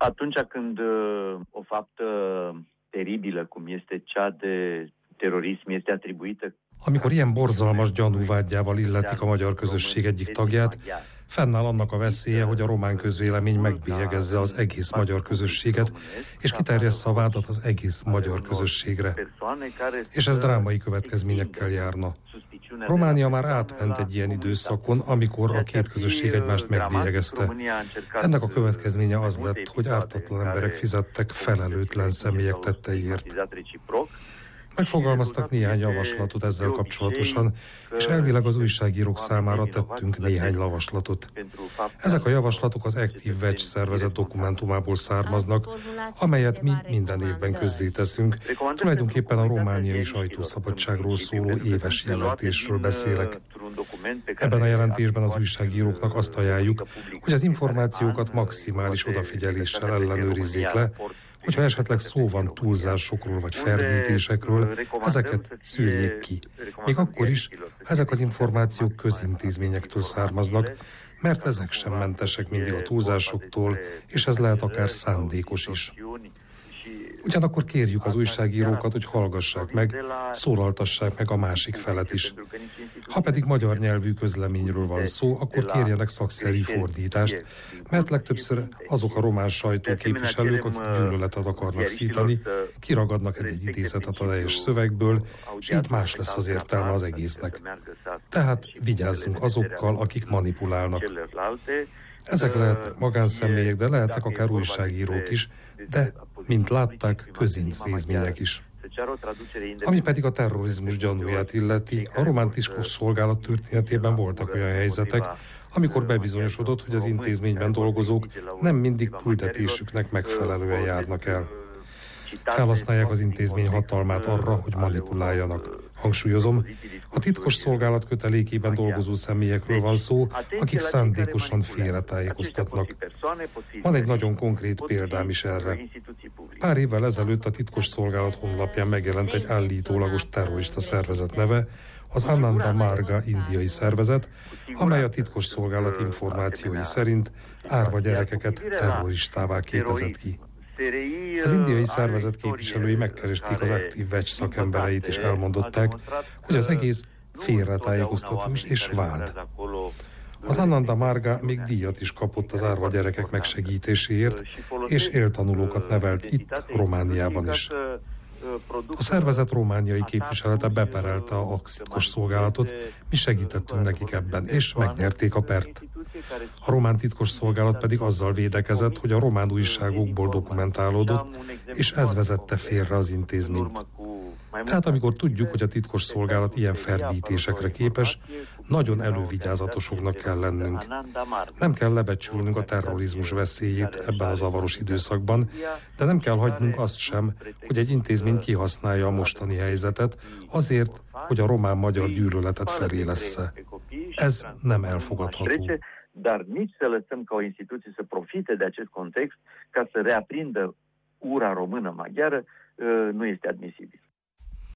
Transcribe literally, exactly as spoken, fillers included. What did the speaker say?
Atunci când uh, o faptă teribilă, cum este cea de terorism, este atribuită. Amikor ilyen borzalmas gyanúvádjával illetik a magyar közösség egyik tagját, fennáll annak a veszélye, hogy a román közvélemény megbélyegezze az egész magyar közösséget, és kiterjessze a vádat az egész magyar közösségre. És ez drámai következményekkel járna. Románia már átment egy ilyen időszakon, amikor a két közösség egymást megbélyegezte. Ennek a következménye az lett, hogy ártatlan emberek fizettek felelőtlen személyek tetteiért. Megfogalmaztak néhány javaslatot ezzel kapcsolatosan, és elvileg az újságírók számára tettünk néhány javaslatot. Ezek a javaslatok az Active Wedge szervezet dokumentumából származnak, amelyet mi minden évben közzéteszünk. Tulajdonképpen a romániai sajtószabadságról szóló éves jelentésről beszélek. Ebben a jelentésben az újságíróknak azt ajánljuk, hogy az információkat maximális odafigyeléssel ellenőrizzék le, hogyha esetleg szó van túlzásokról vagy ferdítésekről, ezeket szűrjék ki. Még akkor is, ezek az információk közintézményektől származnak, mert ezek sem mentesek mindig a túlzásoktól, és ez lehet akár szándékos is. Ugyanakkor kérjük az újságírókat, hogy hallgassák meg, szólaltassák meg a másik felet is. Ha pedig magyar nyelvű közleményről van szó, akkor kérjenek szakszerű fordítást, mert legtöbbször azok a román sajtóképviselők, akik gyűlöletet akarnak szítani, kiragadnak egy idézetet a teljes szövegből, és így más lesz az értelme az egésznek. Tehát vigyázzunk azokkal, akik manipulálnak. Ezek lehetnek magánszemélyek, de lehetnek akár újságírók is, de, mint látták, közintézmények is. Ami pedig a terrorizmus gyanúját illeti, a román titkosszolgálat történetében voltak olyan helyzetek, amikor bebizonyosodott, hogy az intézményben dolgozók nem mindig küldetésüknek megfelelően járnak el. Felhasználják az intézmény hatalmát arra, hogy manipuláljanak. Hangsúlyozom, a titkos szolgálat kötelékében dolgozó személyekről van szó, akik szándékosan félretájékoztatnak. Van egy nagyon konkrét példám is erre. Pár évvel ezelőtt a titkos szolgálat honlapján megjelent egy állítólagos terrorista szervezet neve, az Ananda Marga indiai szervezet, amely a titkos szolgálat információi szerint árva gyerekeket terroristává képezett ki. Az indiai szervezet képviselői megkeresték az Active Wedge szakembereit, és elmondották, hogy az egész félretájékoztatás és vád. Az Ananda Marga még díjat is kapott az árva gyerekek megsegítéséért, és éltanulókat nevelt itt, Romániában is. A szervezet romániai képviselete beperelte a titkos szolgálatot, mi segítettünk nekik ebben, és megnyerték a pert. A román titkos szolgálat pedig azzal védekezett, hogy a román újságokból dokumentálódott, és ez vezette félre az intézményt. Tehát amikor tudjuk, hogy a titkos szolgálat ilyen ferdítésekre képes, nagyon elővigyázatosoknak kell lennünk. Nem kell lebecsülnünk a terrorizmus veszélyét ebben a zavaros időszakban, de nem kell hagynunk azt sem, hogy egy intézmény kihasználja a mostani helyzetet azért, hogy a román-magyar gyűlöletet felélessze. Ez nem elfogadható. Dar nici să lăsăm ca o instituție să profite de acest context ca să reaprindă ura română-maghiară nu este admisibil.